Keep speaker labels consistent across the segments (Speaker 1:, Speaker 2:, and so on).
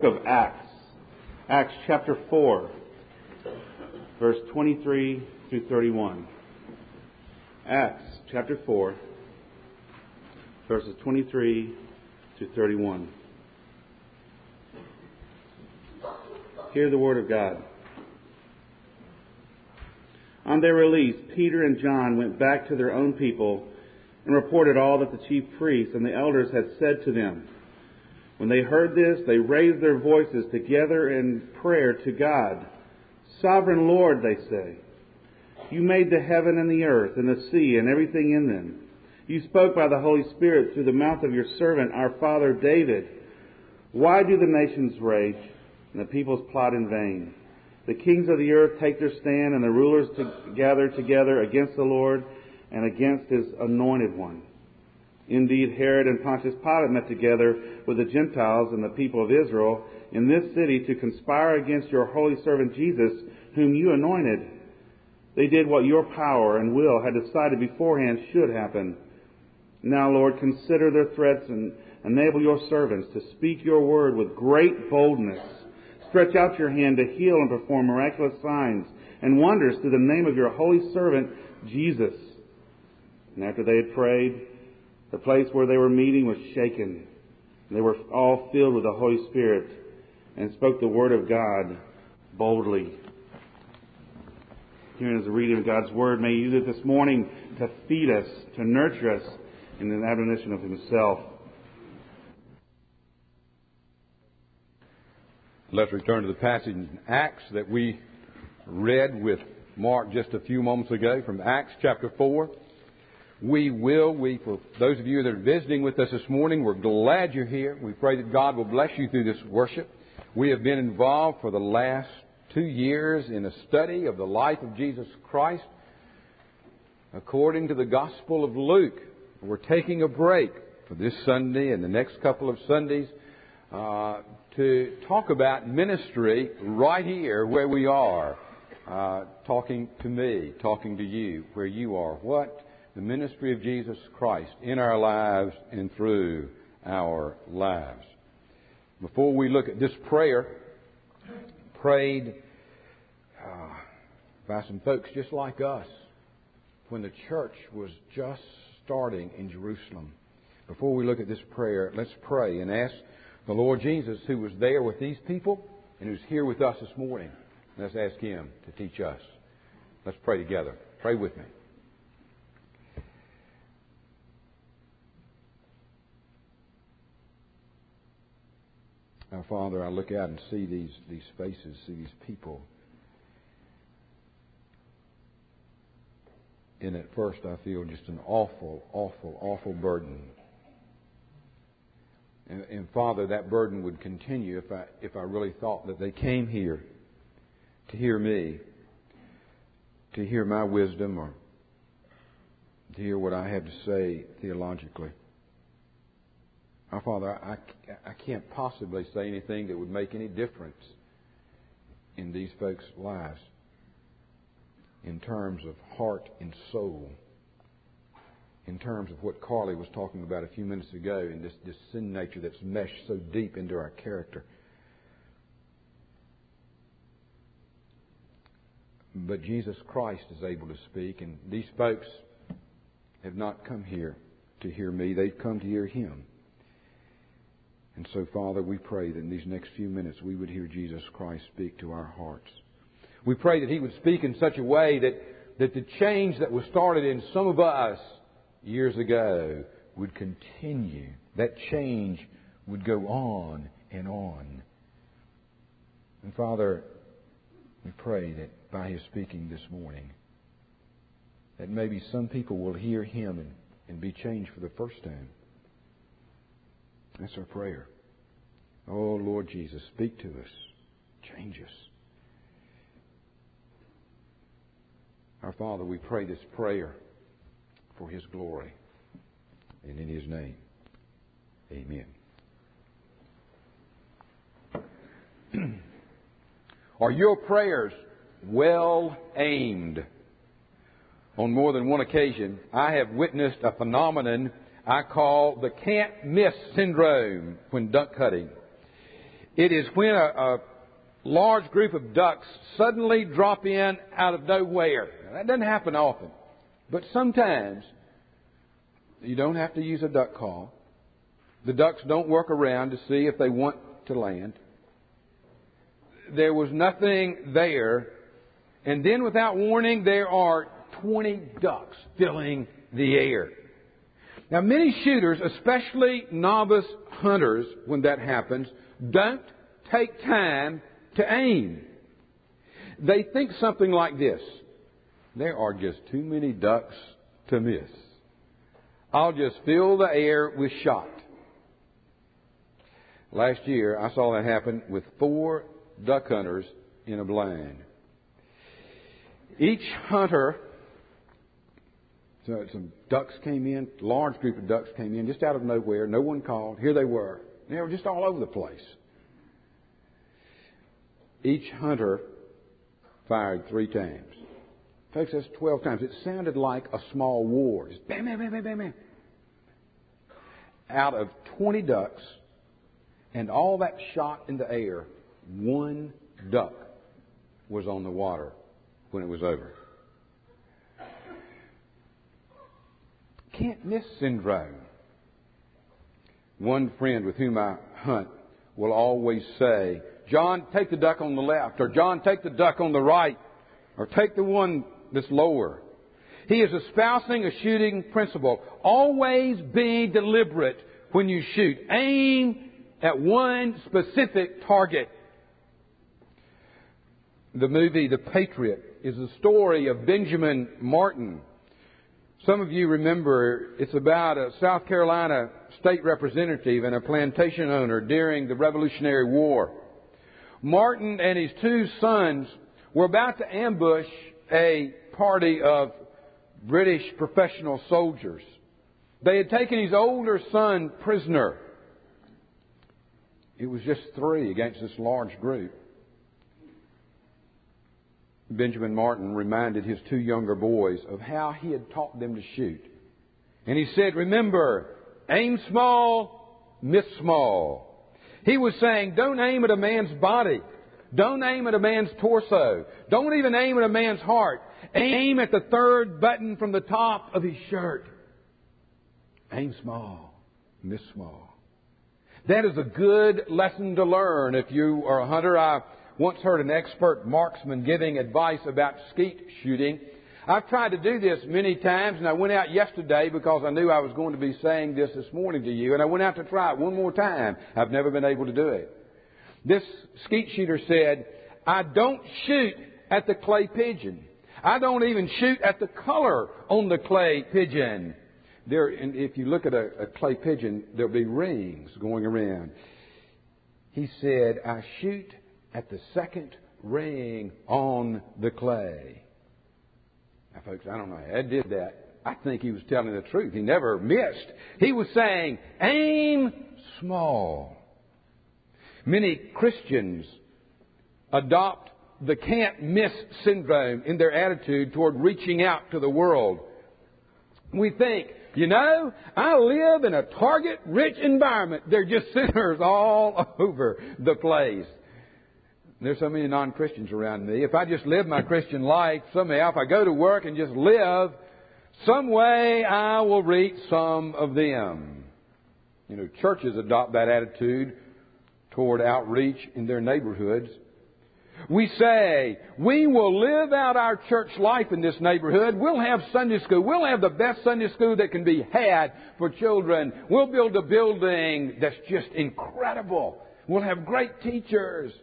Speaker 1: Of Acts. Acts chapter 4, verse 23 through 31. Acts chapter 4, verses 23 to 31. Hear the word of God. On their release, Peter and John went back to their own people and reported all that the chief priests and the elders had said to them. When they heard this, they raised their voices together in prayer to God. Sovereign Lord, they say, you made the heaven and the earth and the sea and everything in them. You spoke by the Holy Spirit through the mouth of your servant, our father David. Why do the nations rage and the peoples plot in vain? The kings of the earth take their stand and the rulers gather together against the Lord and against His anointed one. Indeed, Herod and Pontius Pilate met together with the Gentiles and the people of Israel in this city to conspire against your holy servant Jesus, whom you anointed. They did what your power and will had decided beforehand should happen. Now, Lord, consider their threats and enable your servants to speak your word with great boldness. Stretch out your hand to heal and perform miraculous signs and wonders through the name of your holy servant Jesus. And after they had prayed, the place where they were meeting was shaken. They were all filled with the Holy Spirit and spoke the word of God boldly. Herein is the reading of God's word. May you use it this morning to feed us, to nurture us in an admonition of Himself.
Speaker 2: Let's return to the passage in Acts that we read with Mark just a few moments ago from Acts chapter 4. For those of you that are visiting with us this morning, we're glad you're here. We pray that God will bless you through this worship. We have been involved for the last 2 years in a study of the life of Jesus Christ according to the Gospel of Luke. We're taking a break for this Sunday and the next couple of Sundays to talk about ministry right here where we are, talking to me, talking to you, where you are. What the ministry of Jesus Christ in our lives and through our lives. Before we look at this prayer, prayed by some folks just like us when the church was just starting in Jerusalem. Before we look at this prayer, let's pray and ask the Lord Jesus, who was there with these people and who's here with us this morning. Let's ask Him to teach us. Let's pray together. Pray with me. Now, Father, I look out and see these faces, see these people. And at first I feel just an awful burden. And Father, that burden would continue if I really thought that they came here to hear me, to hear my wisdom, or to hear what I have to say theologically. Now, Father, I can't possibly say anything that would make any difference in these folks' lives in terms of heart and soul, in terms of what Carly was talking about a few minutes ago, and this sin nature that's meshed so deep into our character. But Jesus Christ is able to speak, and these folks have not come here to hear me. They've come to hear Him. And so, Father, we pray that in these next few minutes we would hear Jesus Christ speak to our hearts. We pray that He would speak in such a way that the change that was started in some of us years ago would continue. That change would go on and on. And Father, we pray that by His speaking this morning, that maybe some people will hear Him and be changed for the first time. That's our prayer. Oh, Lord Jesus, speak to us. Change us. Our Father, we pray this prayer for His glory. And in His name, amen. Are your prayers well aimed? On more than one occasion, I have witnessed a phenomenon I call the can't miss syndrome when duck hunting. It is when a large group of ducks suddenly drop in out of nowhere. Now, that doesn't happen often. But sometimes you don't have to use a duck call. The ducks don't work around to see if they want to land. There was nothing there. And then without warning, there are 20 ducks filling the air. Now, many shooters, especially novice hunters, when that happens, don't take time to aim. They think something like this: there are just too many ducks to miss. I'll just fill the air with shot. Last year, I saw that happen with 4 duck hunters in a blind. Each hunter, so some ducks came in, a large group of ducks came in just out of nowhere. No one called. Here they were. They were just all over the place. Each hunter fired 3 times. Folks, that's 12 times. It sounded like a small war. Just bam, bam, bam, bam, bam, bam. Out of 20 ducks and all that shot in the air, 1 duck was on the water when it was over. Can't miss syndrome. One friend with whom I hunt will always say, John, take the duck on the left, or John, take the duck on the right, or take the one that's lower. He is espousing a shooting principle. Always be deliberate when you shoot. Aim at one specific target. The movie The Patriot is the story of Benjamin Martin. Some of you remember it's about a South Carolina state representative and a plantation owner during the Revolutionary War. Martin and his 2 sons were about to ambush a party of British professional soldiers. They had taken his older son prisoner. It was just 3 against this large group. Benjamin Martin reminded his 2 younger boys of how he had taught them to shoot. And he said, remember, aim small, miss small. He was saying, don't aim at a man's body. Don't aim at a man's torso. Don't even aim at a man's heart. Aim at the 3rd button from the top of his shirt. Aim small, miss small. That is a good lesson to learn if you are a hunter. I once heard an expert marksman giving advice about skeet shooting. I've tried to do this many times, and I went out yesterday because I knew I was going to be saying this morning to you, and I went out to try it one more time. I've never been able to do it. This skeet shooter said, I don't shoot at the clay pigeon. I don't even shoot at the color on the clay pigeon. And if you look at a clay pigeon, there'll be rings going around. He said, I shoot at the 2nd ring on the clay. Now, folks, I don't know how I did that. I think he was telling the truth. He never missed. He was saying, aim small. Many Christians adopt the can't miss syndrome in their attitude toward reaching out to the world. We think, I live in a target-rich environment. There are just sinners all over the place. There's so many non-Christians around me. If I just live my Christian life, somehow, if I go to work and just live, some way I will reach some of them. Churches adopt that attitude toward outreach in their neighborhoods. We say, we will live out our church life in this neighborhood. We'll have Sunday school. We'll have the best Sunday school that can be had for children. We'll build a building that's just incredible. We'll have great teachers.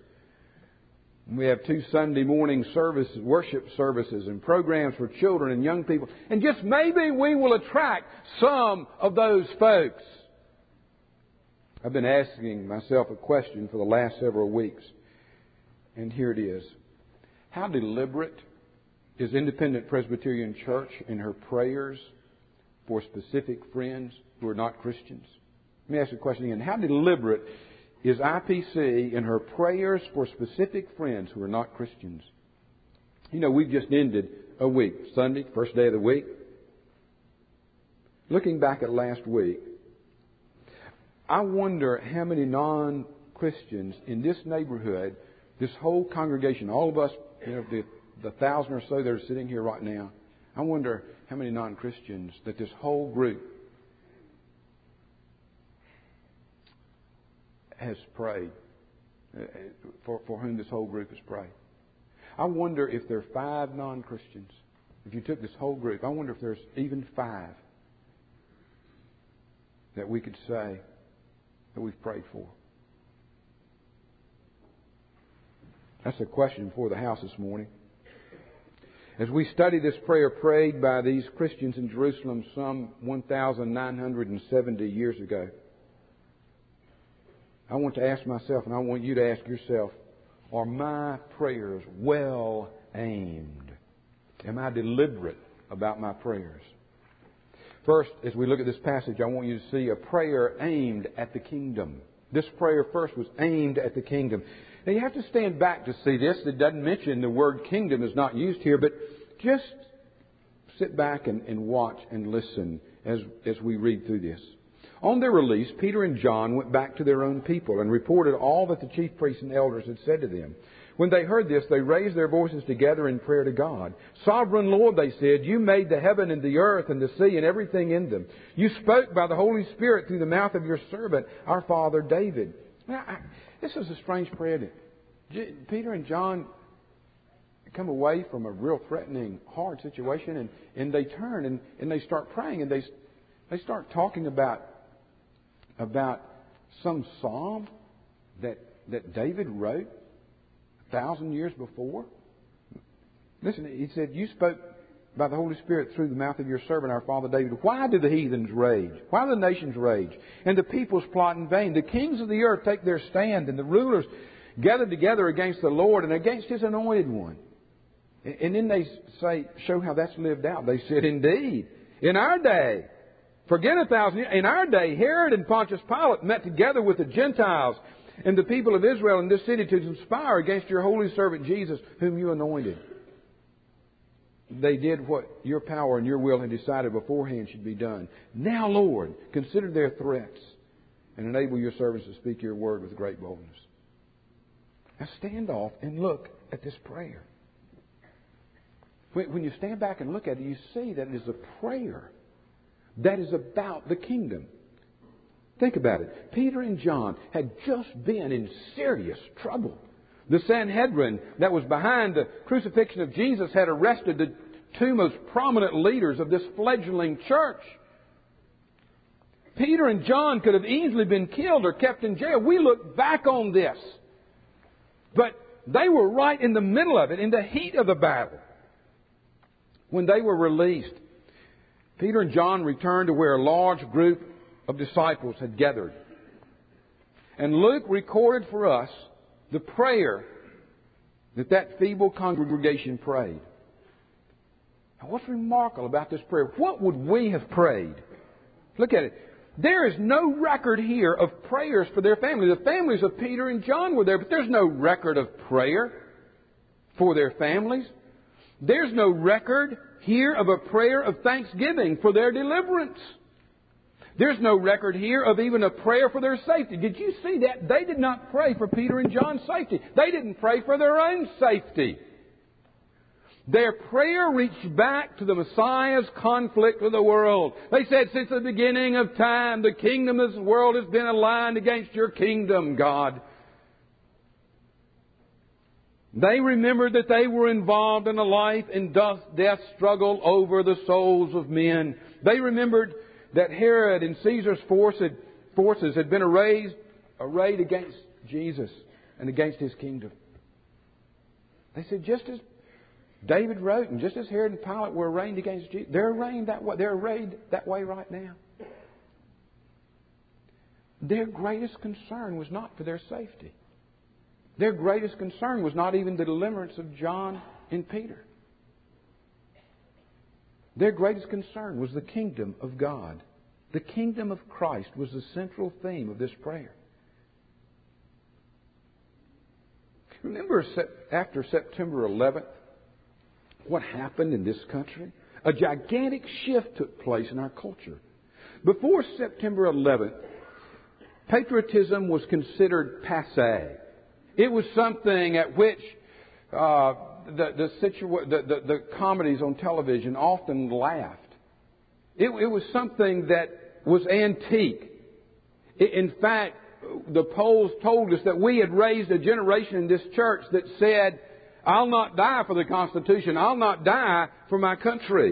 Speaker 2: We have 2 Sunday morning services, worship services and programs for children and young people. And just maybe we will attract some of those folks. I've been asking myself a question for the last several weeks. And here it is. How deliberate is Independent Presbyterian Church in her prayers for specific friends who are not Christians? Let me ask the question again. How deliberate is IPC in her prayers for specific friends who are not Christians? We've just ended a week. Sunday, first day of the week. Looking back at last week, I wonder how many non Christians in this neighborhood, this whole congregation, all of us, the 1,000 or so that are sitting here right now, I wonder how many non-Christians that this whole group has prayed, for whom this whole group has prayed. I wonder if there are 5 non-Christians. If you took this whole group, I wonder if there's even 5 that we could say that we've prayed for. That's a question for the house this morning. As we study this prayer prayed by these Christians in Jerusalem some 1,970 years ago, I want to ask myself, and I want you to ask yourself, are my prayers well aimed? Am I deliberate about my prayers? First, as we look at this passage, I want you to see a prayer aimed at the kingdom. This prayer first was aimed at the kingdom. Now you have to stand back to see this. It doesn't mention the word kingdom is not used here, but just sit back and watch and listen as we read through this. On their release, Peter and John went back to their own people and reported all that the chief priests and elders had said to them. When they heard this, they raised their voices together in prayer to God. Sovereign Lord, they said, you made the heaven and the earth and the sea and everything in them. You spoke by the Holy Spirit through the mouth of your servant, our father David. Now, this is a strange prayer. Peter and John come away from a real threatening, hard situation, and they turn and they start praying, and they start talking about some psalm that David wrote 1,000 years before. Listen, he said, you spoke by the Holy Spirit through the mouth of your servant, our father David. Why do the heathens rage? Why do the nations rage? And the peoples plot in vain. The kings of the earth take their stand, and the rulers gather together against the Lord and against His anointed one. And then they show how that's lived out. They said, indeed, in our day, forget 1,000 years, in our day, Herod and Pontius Pilate met together with the Gentiles and the people of Israel in this city to conspire against your holy servant Jesus, whom you anointed. They did what your power and your will had decided beforehand should be done. Now, Lord, consider their threats and enable your servants to speak your word with great boldness. Now stand off and look at this prayer. When you stand back and look at it, you see that it is a prayer that is about the kingdom. Think about it. Peter and John had just been in serious trouble. The Sanhedrin that was behind the crucifixion of Jesus had arrested the 2 most prominent leaders of this fledgling church. Peter and John could have easily been killed or kept in jail. We look back on this. But they were right in the middle of it, in the heat of the battle. When they were released, Peter and John returned to where a large group of disciples had gathered. And Luke recorded for us the prayer that feeble congregation prayed. Now, what's remarkable about this prayer? What would we have prayed? Look at it. There is no record here of prayers for their family. The families of Peter and John were there, but there's no record of prayer for their families. There's no record here of a prayer of thanksgiving for their deliverance. There's no record here of even a prayer for their safety. Did you see that? They did not pray for Peter and John's safety. They didn't pray for their own safety. Their prayer reached back to the Messiah's conflict with the world. They said, since the beginning of time, the kingdom of this world has been aligned against your kingdom, God. They remembered that they were involved in a life and death struggle over the souls of men. They remembered that Herod and Caesar's forces had been arrayed against Jesus and against His kingdom. They said, just as David wrote, and just as Herod and Pilate were arraigned against Jesus, they're arraigned that way. They're arrayed that way right now. Their greatest concern was not for their safety. Their greatest concern was not even the deliverance of John and Peter. Their greatest concern was the kingdom of God. The kingdom of Christ was the central theme of this prayer. Remember after September 11th, what happened in this country? A gigantic shift took place in our culture. Before September 11th, patriotism was considered passé. It was something at which the comedies on television often laughed. It was something that was antique. In fact, the polls told us that we had raised a generation in this church that said, I'll not die for the Constitution. I'll not die for my country.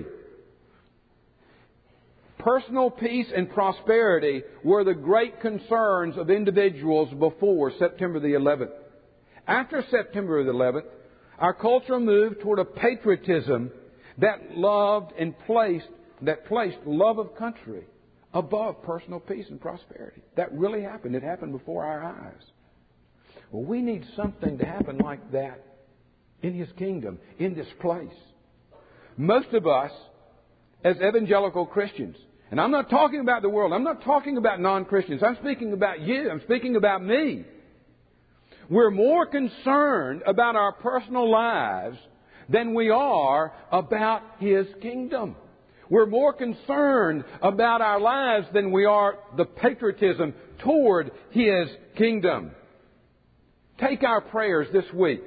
Speaker 2: Personal peace and prosperity were the great concerns of individuals before September the 11th. After September the 11th, our culture moved toward a patriotism that loved and placed love of country above personal peace and prosperity. That really happened. It happened before our eyes. Well, we need something to happen like that in His kingdom, in this place. Most of us, as evangelical Christians, and I'm not talking about the world, I'm not talking about non-Christians, I'm speaking about you, I'm speaking about me. We're more concerned about our personal lives than we are about His kingdom. We're more concerned about our lives than we are the patriotism toward His kingdom. Take our prayers this week.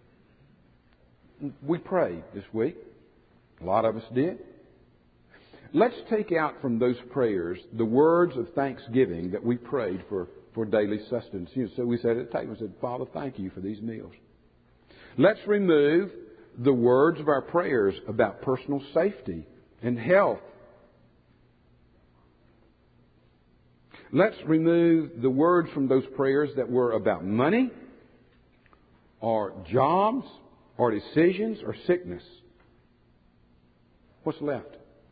Speaker 2: We prayed this week. A lot of us did. Let's take out from those prayers the words of thanksgiving that we prayed for daily sustenance. So we said at the table, we said, Father, thank you for these meals. Let's remove the words of our prayers about personal safety and health. Let's remove the words from those prayers that were about money or jobs or decisions or sickness. What's left?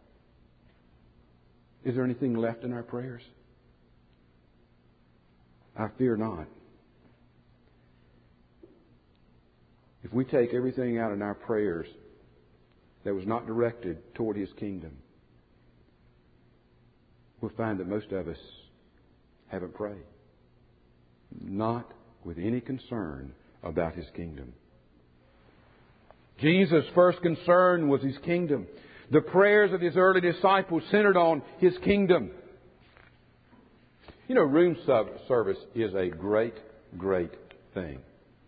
Speaker 2: Is there anything left in our prayers? I fear not. If we take everything out in our prayers that was not directed toward His kingdom, we'll find that most of us haven't prayed. Not with any concern about His kingdom. Jesus' first concern was His kingdom. The prayers of His early disciples centered on His kingdom. You know, room service is a great, great thing.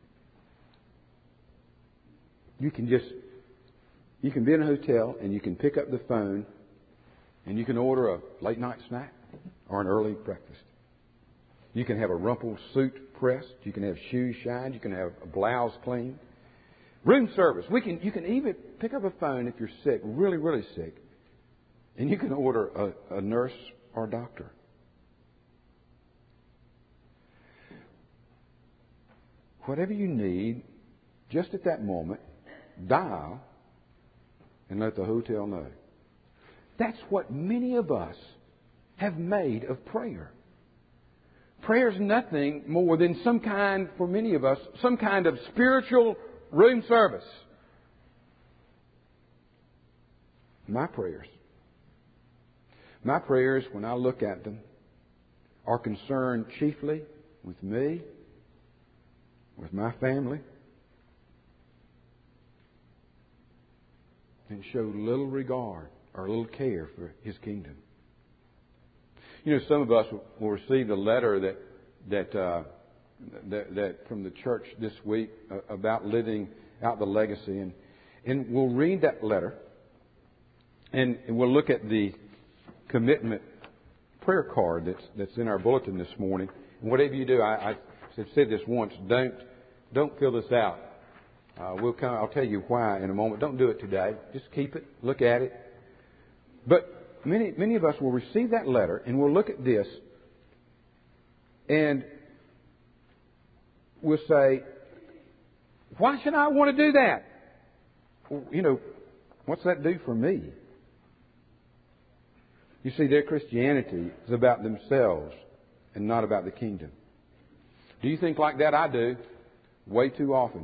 Speaker 2: You can be in a hotel and you can pick up the phone and you can order a late night snack or an early breakfast. You can have a rumpled suit pressed. You can have shoes shined. You can have a blouse cleaned. Room service. You can even pick up a phone if you're sick, really, really sick, and you can order a nurse or a doctor. Whatever you need, just at that moment, dial and let the hotel know. That's what many of us have made of prayer. Prayer is nothing more than for many of us, some kind of spiritual room service. My prayers, when I look at them, are concerned chiefly with me, with my family, and show little regard or little care for His kingdom. You know, some of us will receive a letter that from the church this week about living out the legacy, and we'll read that letter, and we'll look at the commitment prayer card that's in our bulletin this morning. And whatever you do, I said this once: don't fill this out. I'll tell you why in a moment. Don't do it today. Just keep it. Look at it. But many of us will receive that letter and we'll look at this and we'll say, why should I want to do that? Well, you know, what's that do for me? You see, their Christianity is about themselves and not about the kingdom. Do you think like that? I do. Way too often.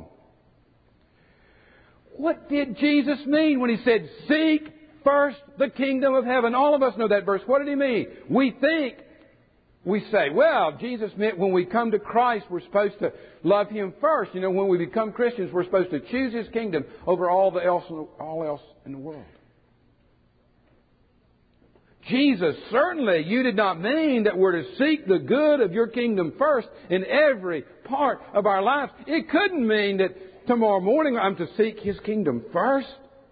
Speaker 2: What did Jesus mean when He said, seek first the kingdom of heaven? All of us know that verse. What did He mean? We say, well, Jesus meant when we come to Christ, we're supposed to love Him first. You know, when we become Christians, we're supposed to choose His kingdom over all else in the world. Jesus, certainly you did not mean that we're to seek the good of your kingdom first in every part of our lives. It couldn't mean that tomorrow morning I'm to seek His kingdom first.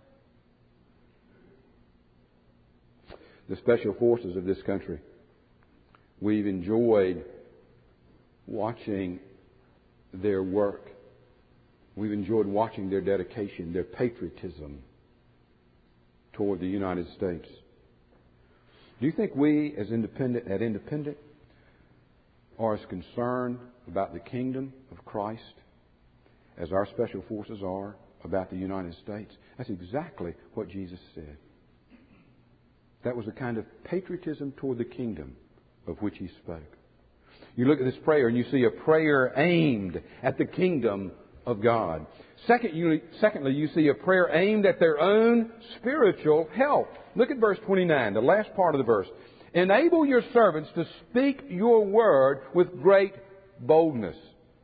Speaker 2: The special forces of this country, we've enjoyed watching their work. We've enjoyed watching their dedication, their patriotism toward the United States. Do you think we at Independent are as concerned about the kingdom of Christ as our special forces are about the United States? That's exactly what Jesus said. That was the kind of patriotism toward the kingdom of which He spoke. You look at this prayer and you see a prayer aimed at the kingdom of God. Secondly, you see a prayer aimed at their own spiritual health. Look at verse 29, the last part of the verse. Enable your servants to speak your word with great boldness.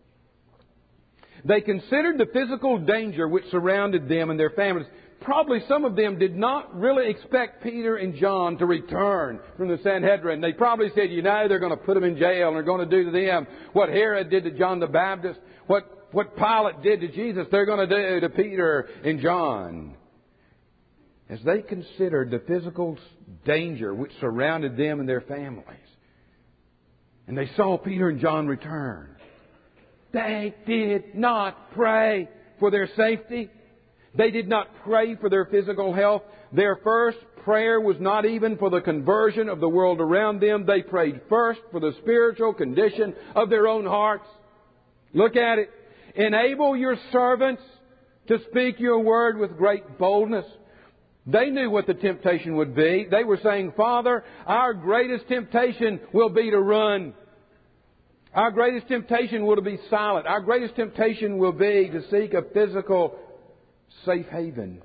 Speaker 2: They considered the physical danger which surrounded them and their families. Probably some of them did not really expect Peter and John to return from the Sanhedrin. They probably said, they're going to put them in jail and they're going to do to them what Herod did to John the Baptist, what Pilate did to Jesus, they're going to do to Peter and John. As they considered the physical danger which surrounded them and their families, and they saw Peter and John return, they did not pray for their safety. They did not pray for their physical health. Their first prayer was not even for the conversion of the world around them. They prayed first for the spiritual condition of their own hearts. Look at it. Enable your servants to speak your word with great boldness. They knew what the temptation would be. They were saying, Father, our greatest temptation will be to run. Our greatest temptation will be silent. Our greatest temptation will be to seek a physical safe haven.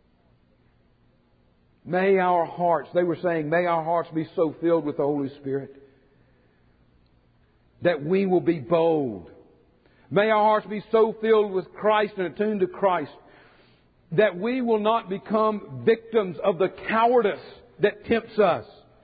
Speaker 2: May our hearts be so filled with the Holy Spirit that we will be bold. May our hearts be so filled with Christ and attuned to Christ that we will not become victims of the cowardice that tempts us.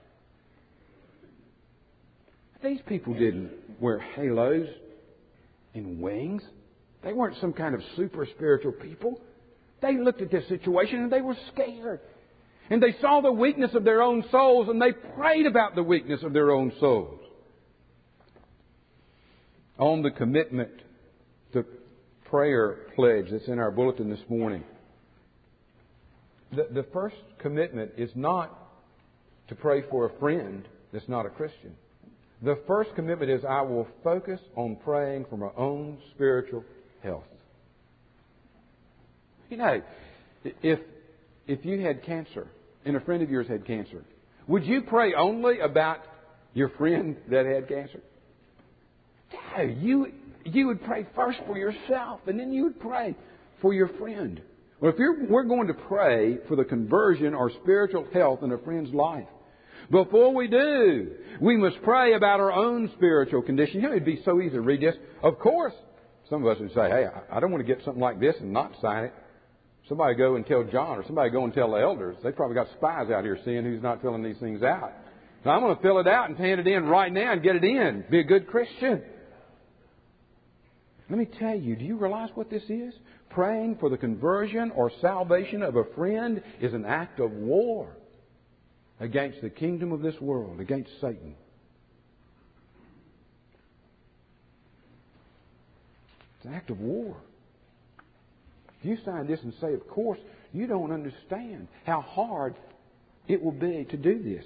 Speaker 2: These people didn't wear halos and wings. They weren't some kind of super spiritual people. They looked at this situation and they were scared. And they saw the weakness of their own souls and they prayed about the weakness of their own souls. On the commitment to prayer pledge that's in our bulletin this morning, the first commitment is not to pray for a friend that's not a Christian. The first commitment is I will focus on praying for my own spiritual health. If you had cancer and a friend of yours had cancer, would you pray only about your friend that had cancer? No, you would pray first for yourself and then you would pray for your friend. Well, we're going to pray for the conversion or spiritual health in a friend's life. Before we do, we must pray about our own spiritual condition. It'd be so easy to read this. Of course, some of us would say, hey, I don't want to get something like this and not sign it. Somebody go and tell John, or somebody go and tell the elders. They probably got spies out here seeing who's not filling these things out. So I'm going to fill it out and hand it in right now and get it in. Be a good Christian. Let me tell you, do you realize what this is? Praying for the conversion or salvation of a friend is an act of war against the kingdom of this world, against Satan. It's an act of war. If you sign this and say, of course, you don't understand how hard it will be to do this.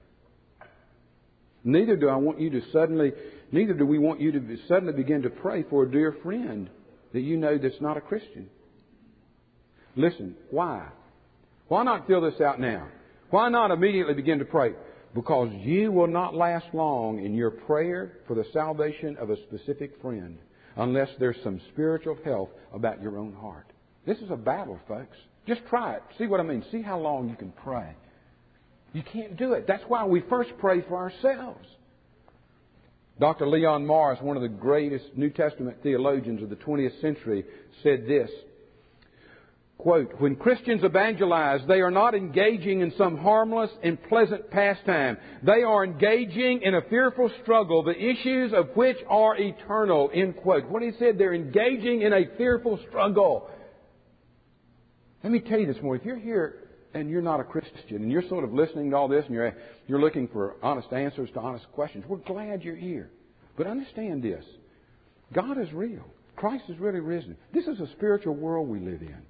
Speaker 2: Neither do we want you to suddenly begin to pray for a dear friend that you know that's not a Christian. Listen, why? Why not fill this out now? Why not immediately begin to pray? Because you will not last long in your prayer for the salvation of a specific friend unless there's some spiritual health about your own heart. This is a battle, folks. Just try it. See what I mean? See how long you can pray. You can't do it. That's why we first pray for ourselves. Dr. Leon Morris, one of the greatest New Testament theologians of the 20th century, said this: Quote, when Christians evangelize, they are not engaging in some harmless and pleasant pastime. They are engaging in a fearful struggle, the issues of which are eternal. End quote. What he said, they're engaging in a fearful struggle. Let me tell you this morning, if you're here and you're not a Christian and you're sort of listening to all this and you're looking for honest answers to honest questions, we're glad you're here. But understand this, God is real. Christ is really risen. This is a spiritual world we live in.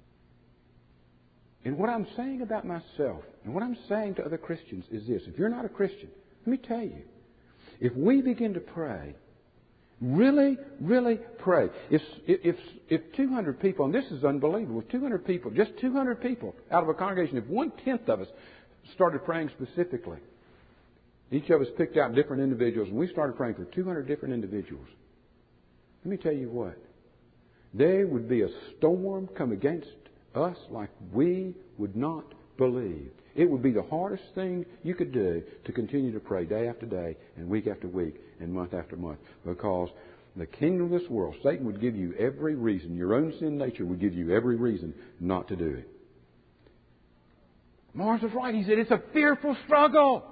Speaker 2: And what I'm saying about myself and what I'm saying to other Christians is this. If you're not a Christian, let me tell you, if we begin to pray, really, really pray. If 200 people, and this is unbelievable, if 200 people, just 200 people out of a congregation, if 1/10 of us started praying specifically, each of us picked out different individuals, and we started praying for 200 different individuals, let me tell you what, there would be a storm come against us like we would not believe. It would be the hardest thing you could do to continue to pray day after day and week after week and month after month, because the kingdom of this world, Satan would give you every reason, your own sin nature would give you every reason not to do it. Mars was right. He said it's a fearful struggle.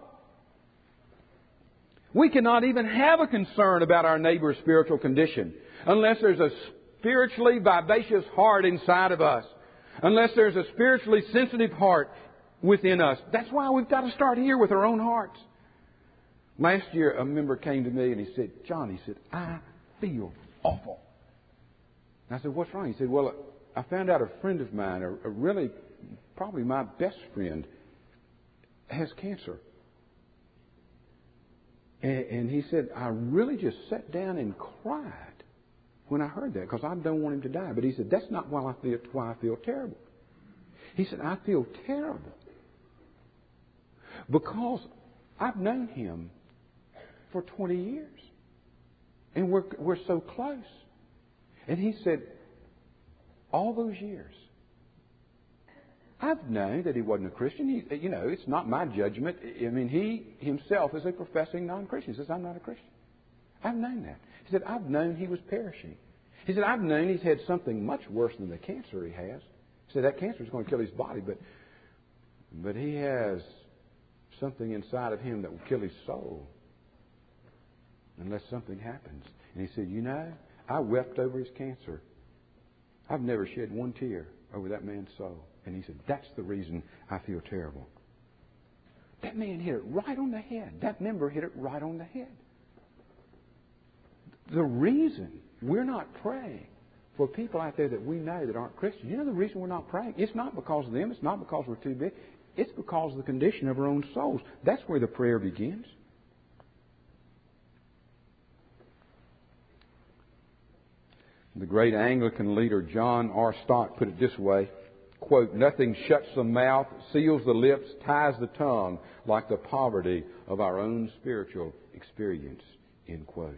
Speaker 2: We cannot even have a concern about our neighbor's spiritual condition unless there's a spiritually vivacious heart inside of us. Unless there's a spiritually sensitive heart within us. That's why we've got to start here with our own hearts. Last year, a member came to me and he said, John, he said, I feel awful. And I said, what's wrong? He said, well, I found out a friend of mine, a really, probably my best friend, has cancer. And he said, I really just sat down and cried when I heard that, because I don't want him to die. But he said, that's not why I feel terrible. He said, I feel terrible because I've known him for 20 years. And we're so close. And he said, all those years, I've known that he wasn't a Christian. It's not my judgment. I mean, he himself is a professing non-Christian. He says, I'm not a Christian. I've known that. He said, I've known he was perishing. He said, I've known he's had something much worse than the cancer he has. He said, that cancer is going to kill his body, but he has something inside of him that will kill his soul unless something happens. And he said, I wept over his cancer. I've never shed one tear over that man's soul. And he said, that's the reason I feel terrible. That man hit it right on the head. That member hit it right on the head. The reason we're not praying for people out there that we know that aren't Christians, you know the reason we're not praying? It's not because of them. It's not because we're too big. It's because of the condition of our own souls. That's where the prayer begins. The great Anglican leader John R. Stott put it this way, quote, nothing shuts the mouth, seals the lips, ties the tongue like the poverty of our own spiritual experience, end quote.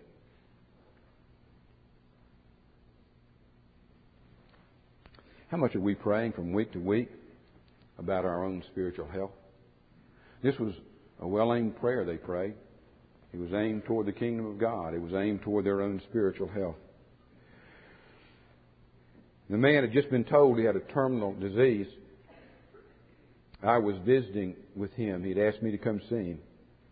Speaker 2: How much are we praying from week to week about our own spiritual health? This was a well-aimed prayer they prayed. It was aimed toward the kingdom of God. It was aimed toward their own spiritual health. The man had just been told he had a terminal disease. I was visiting with him. He'd asked me to come see him.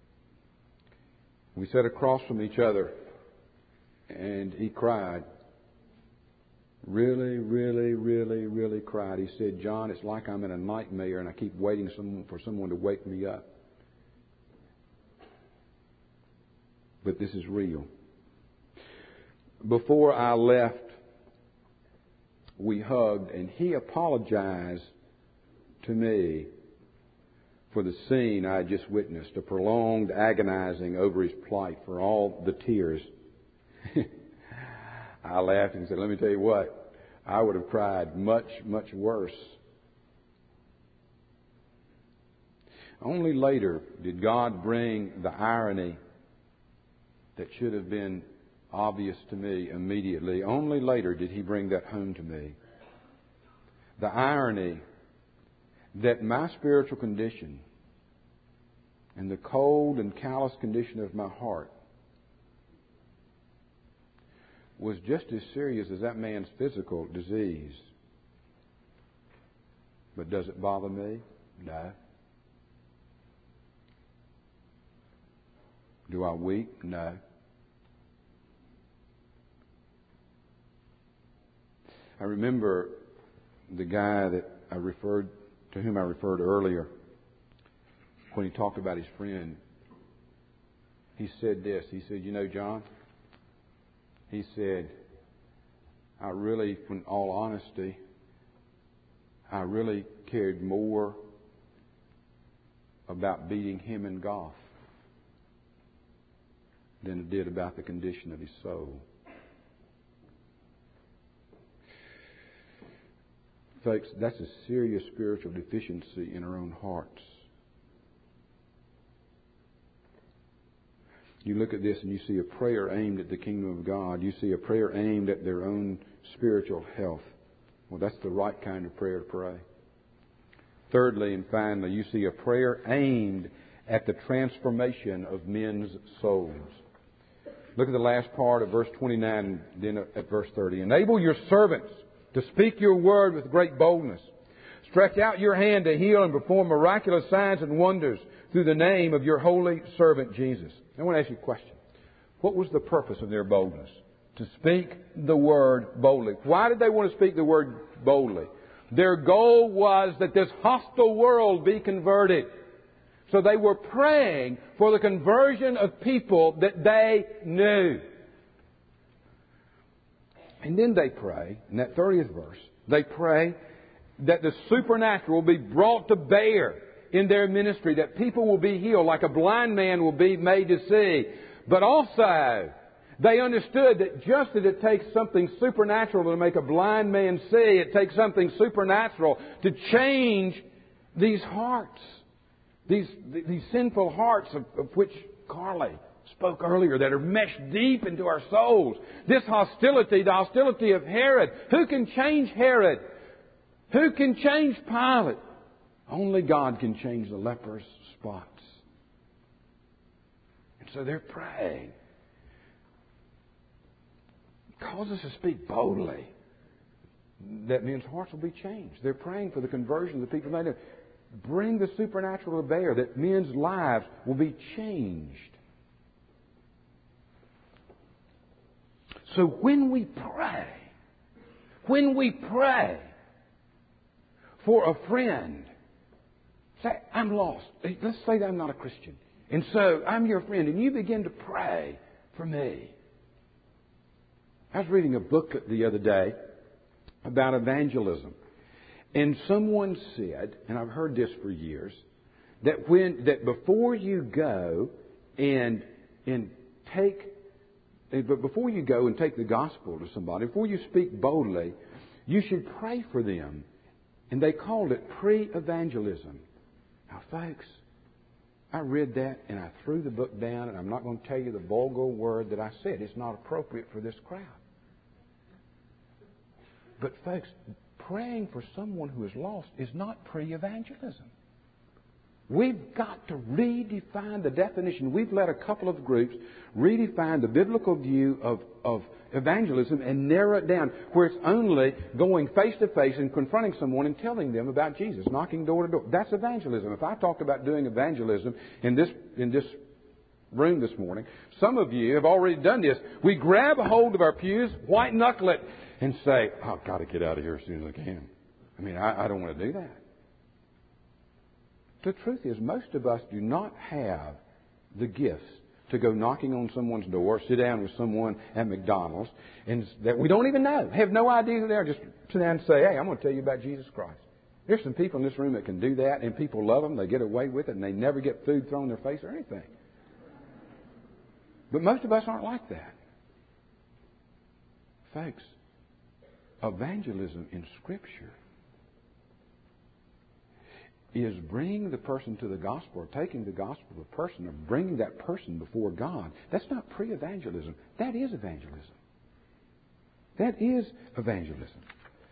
Speaker 2: We sat across from each other, and he cried. Really, really, really, really cried. He said, John, it's like I'm in a nightmare and I keep waiting for someone to wake me up. But this is real. Before I left, we hugged and he apologized to me for the scene I had just witnessed, a prolonged agonizing over his plight, for all the tears. I laughed and said, let me tell you what, I would have cried much, much worse. Only later did God bring the irony that should have been obvious to me immediately. Only later did He bring that home to me. The irony that my spiritual condition and the cold and callous condition of my heart was just as serious as that man's physical disease. But does it bother me? No. Do I weep? No. I remember the guy to whom I referred earlier, when he talked about his friend. He said this. He said, "You know, John," he said, "I really, in all honesty, I really cared more about beating him in golf than it did about the condition of his soul." Folks, that's a serious spiritual deficiency in our own hearts. You look at this and you see a prayer aimed at the kingdom of God. You see a prayer aimed at their own spiritual health. Well, that's the right kind of prayer to pray. Thirdly and finally, you see a prayer aimed at the transformation of men's souls. Look at the last part of verse 29 and then at verse 30. "Enable your servants to speak your word with great boldness. Stretch out your hand to heal and perform miraculous signs and wonders through the name of your holy servant Jesus." I want to ask you a question. What was the purpose of their boldness? To speak the word boldly. Why did they want to speak the word boldly? Their goal was that this hostile world be converted. So they were praying for the conversion of people that they knew. And then they pray, in that 30th verse, they pray that the supernatural will be brought to bear in their ministry, that people will be healed, like a blind man will be made to see. But also, they understood that just as it takes something supernatural to make a blind man see, it takes something supernatural to change these hearts, these sinful hearts of which Carly spoke earlier, that are meshed deep into our souls. This hostility, the hostility of Herod. Who can change Herod? Who can change Pilate? Only God can change the leper's spots. And so they're praying. Cause us to speak boldly, that men's hearts will be changed. They're praying for the conversion of the people they know. Bring the supernatural to bear, that men's lives will be changed. So when we pray for a friend, say, "I'm lost." Let's say that I'm not a Christian. And so I'm your friend, and you begin to pray for me. I was reading a book the other day about evangelism. And someone said, and I've heard this for years, that before you go and take the gospel to somebody, before you speak boldly, you should pray for them. And they called it pre-evangelism. Now, folks, I read that and I threw the book down, and I'm not going to tell you the vulgar word that I said. It's not appropriate for this crowd. But, folks, praying for someone who is lost is not pre-evangelism. We've got to redefine the definition. We've let a couple of groups redefine the biblical view of evangelism and narrow it down, where it's only going face to face and confronting someone and telling them about Jesus, knocking door to door. That's evangelism. If I talked about doing evangelism in this room this morning, some of you have already done this. We grab a hold of our pews, white knuckle it, and say, "I've got to get out of here as soon as I can." I mean, I don't want to do that. The truth is, most of us do not have the gifts to go knocking on someone's door, sit down with someone at McDonald's, and that we don't even know, have no idea who they are, just sit down and say, "Hey, I'm going to tell you about Jesus Christ." There's some people in this room that can do that, and people love them. They get away with it, and they never get food thrown in their face or anything. But most of us aren't like that. Folks, evangelism in Scripture is bringing the person to the gospel, or taking the gospel to the person, or bringing that person before God. That's not pre-evangelism. That is evangelism. That is evangelism.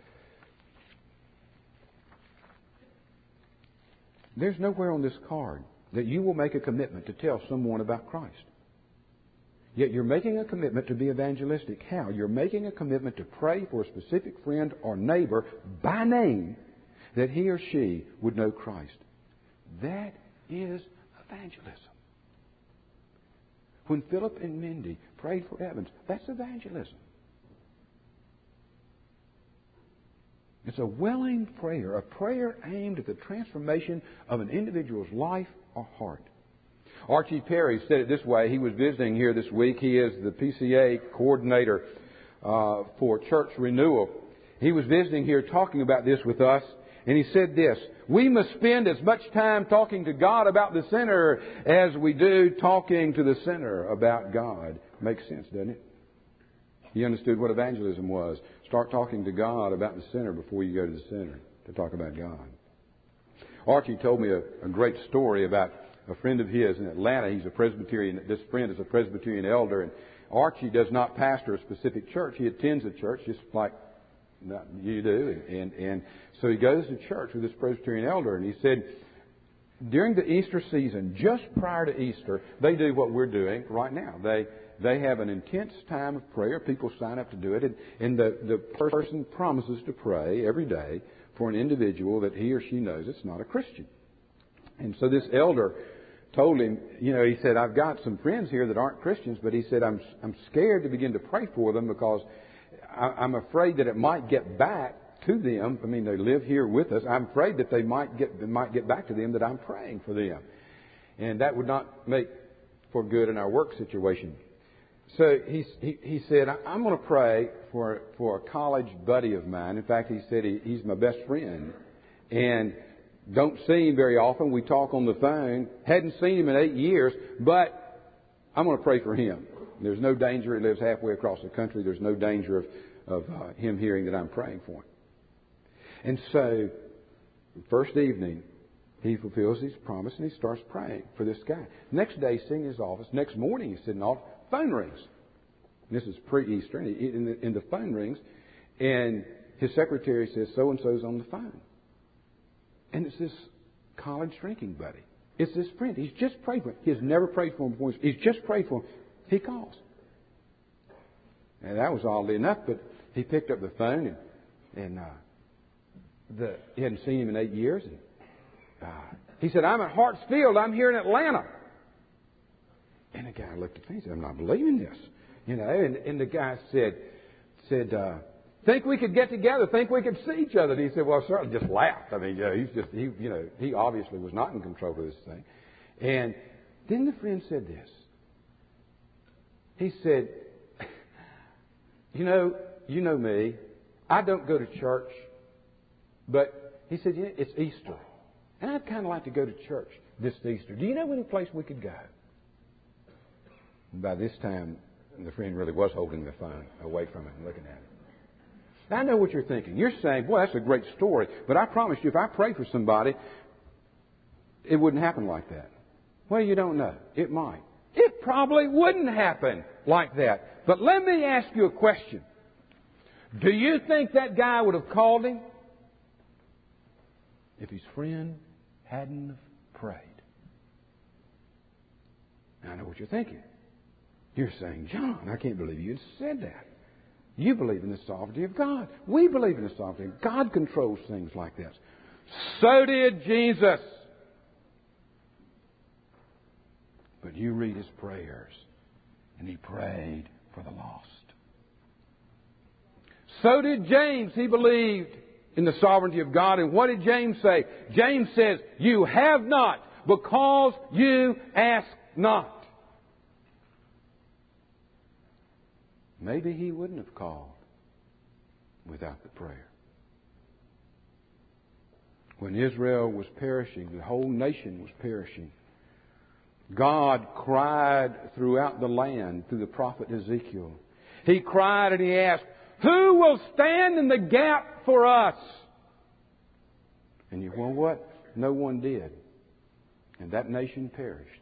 Speaker 2: There's nowhere on this card that you will make a commitment to tell someone about Christ. Yet you're making a commitment to be evangelistic. How? You're making a commitment to pray for a specific friend or neighbor by name, that he or she would know Christ. That is evangelism. When Philip and Mindy prayed for Evans, that's evangelism. It's a willing prayer, a prayer aimed at the transformation of an individual's life or heart. Archie Perry said it this way. He was visiting here this week. He is the PCA coordinator for church renewal. He was visiting here talking about this with us, and he said this: we must spend as much time talking to God about the sinner as we do talking to the sinner about God. Makes sense, doesn't it? He understood what evangelism was. Start talking to God about the sinner before you go to the sinner to talk about God. Archie told me a great story about a friend of his in Atlanta. He's a Presbyterian. This friend is a Presbyterian elder, and Archie does not pastor a specific church. He attends a church just like you do, and so he goes to church with this Presbyterian elder, and he said during the Easter season, just prior to Easter, they do what we're doing right now. They have an intense time of prayer. People sign up to do it, and the person promises to pray every day for an individual that he or she knows it's not a Christian. And so this elder told him, he said, I've got some friends here that aren't Christians, but he said, I'm scared to begin to pray for them because I'm afraid that it might get back to them. I mean, they live here with us. I'm afraid that it might get back to them that I'm praying for them. And that would not make for good in our work situation. So he said, I'm going to pray for a college buddy of mine. In fact, he said he's my best friend. And don't see him very often. We talk on the phone. Hadn't seen him in 8 years, but I'm going to pray for him. There's no danger. He lives halfway across the country. There's no danger of him hearing that I'm praying for him. And so, first evening, he fulfills his promise and he starts praying for this guy. Next day, he's sitting in his office. Next morning, he's sitting in the office. Phone rings. And this is pre-Easter. And the phone rings, and his secretary says, so-and-so's on the phone. And it's this college drinking buddy. It's this friend. He's just prayed for him. He has never prayed for him before. He's just prayed for him. He calls. And that was oddly enough, but he picked up the phone, and he hadn't seen him in 8 years. And he said, I'm at Hartsfield. I'm here in Atlanta. And the guy looked at me and said, I'm not believing this. And the guy said, think we could get together? Think we could see each other? And he said, well, certainly, just laughed. I mean, he obviously was not in control of this thing. And then the friend said this. He said, you know me. I don't go to church, but he said, it's Easter. And I'd kind of like to go to church this Easter. Do you know any place we could go? And by this time, the friend really was holding the phone away from it and looking at it. Now, I know what you're thinking. You're saying, boy, that's a great story. But I promise you, if I pray for somebody, it wouldn't happen like that. Well, you don't know. It might. It probably wouldn't happen like that. But let me ask you a question. Do you think that guy would have called him if his friend hadn't prayed? Now, I know what you're thinking. You're saying, John, I can't believe you said that. You believe in the sovereignty of God. We believe in the sovereignty of God. God controls things like this. So did Jesus. But you read his prayers, and he prayed for the lost. So did James. He believed in the sovereignty of God. And what did James say? James says, you have not because you ask not. Maybe he wouldn't have called without the prayer. When Israel was perishing, the whole nation was perishing, God cried throughout the land through the prophet Ezekiel. He cried and he asked, who will stand in the gap for us? And you know what? No one did. And that nation perished.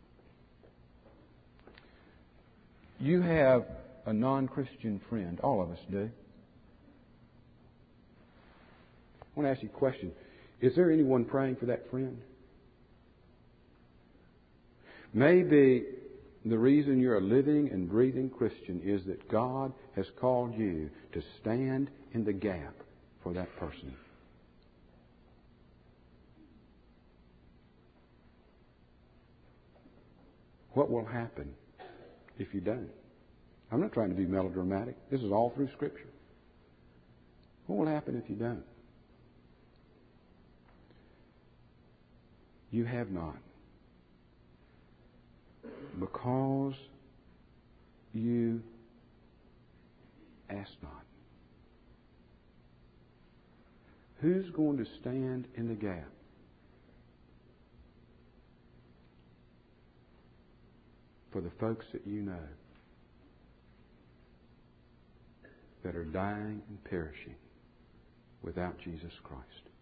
Speaker 2: You have a non-Christian friend. All of us do. I want to ask you a question. Is there anyone praying for that friend? Maybe the reason you're a living and breathing Christian is that God has called you to stand in the gap for that person. What will happen if you don't? I'm not trying to be melodramatic. This is all through Scripture. What will happen if you don't? You have not. Because you ask not. Who's going to stand in the gap? For the folks that you know that are dying and perishing without Jesus Christ.